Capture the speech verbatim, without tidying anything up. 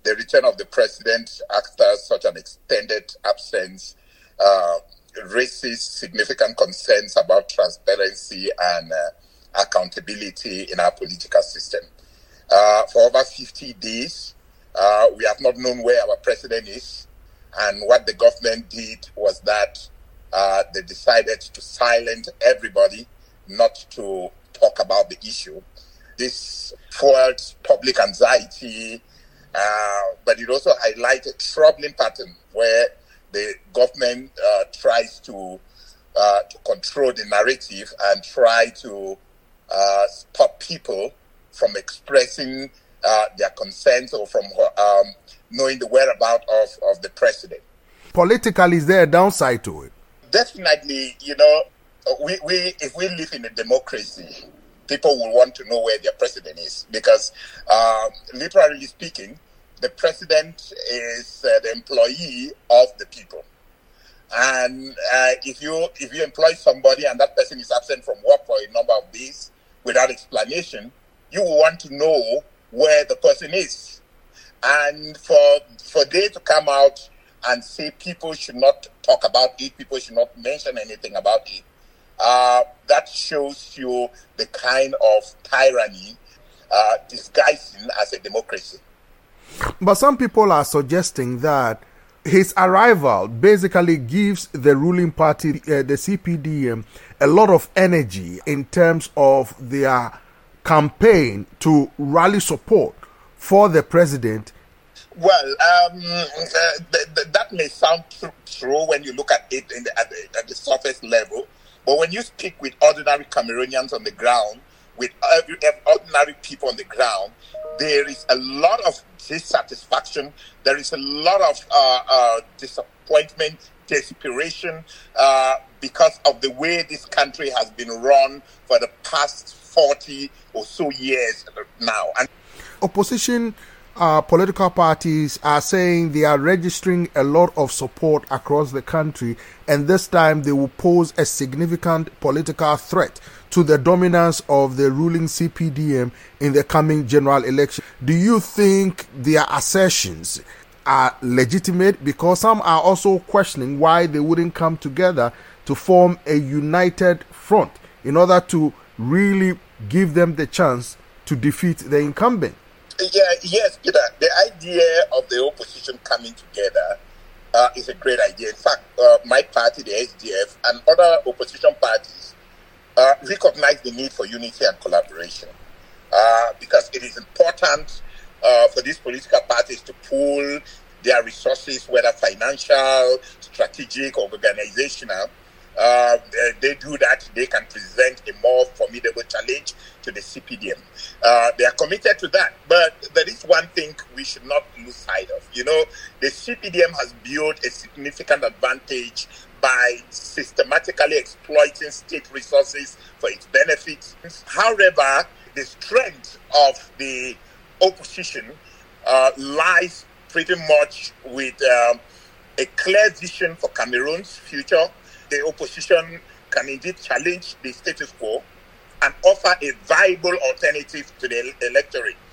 the return of the president after such an extended absence uh, raises significant concerns about transparency and uh, accountability in our political system. Uh, for over fifty days, uh, we have not known where our president is, and what the government did was that uh, they decided to silence everybody, not to talk about the issue. This fueled public anxiety, uh, but it also highlighted a troubling pattern where the government uh, tries to uh, to control the narrative and try to uh, stop people from expressing uh, their concerns or from um, knowing the whereabouts of, of the president. Politically, is there a downside to it? Definitely, you know, we, we if we live in a democracy, people will want to know where their president is because, uh, literally speaking, the president is uh, the employee of the people. And uh, if you if you employ somebody and that person is absent from work for a number of days without explanation, you will want to know where the person is. And for for they to come out and say people should not talk about it, people should not mention anything about it, uh, that shows you the kind of tyranny uh, disguising as a democracy. But some people are suggesting that his arrival basically gives the ruling party, uh, the C P D M, a lot of energy in terms of their campaign to rally support for the president. Well, um, uh, th- th- that may sound tr- true when you look at it in the, at, the, at the surface level, but when you speak with ordinary Cameroonians on the ground, with every, ordinary people on the ground, there is a lot of dissatisfaction, there is a lot of uh, uh, disappointment, desperation, uh, because of the way this country has been run for the past forty or so years now. And opposition uh, political parties are saying they are registering a lot of support across the country, and this time they will pose a significant political threat to the dominance of the ruling C P D M in the coming general election. Do you think their assertions are legitimate? Because some are also questioning why they wouldn't come together to form a united front in order to really give them the chance to defeat the incumbent. Yeah, yes, Peter. The idea of the opposition coming together uh, is a great idea. In fact, uh, my party, the S D F, and other opposition parties uh, recognize the need for unity and collaboration uh, because it is important uh, for these political parties to pool their resources, whether financial, strategic, or organizational. Uh, they do that, they can present a more formidable challenge to the C P D M. Uh, they are committed to that. But there is one thing we should not lose sight of. You know, the C P D M has built a significant advantage by systematically exploiting state resources for its benefits. However, the strength of the opposition uh, lies pretty much with um, a clear vision for Cameroon's future. The opposition can indeed challenge the status quo and offer a viable alternative to the electorate.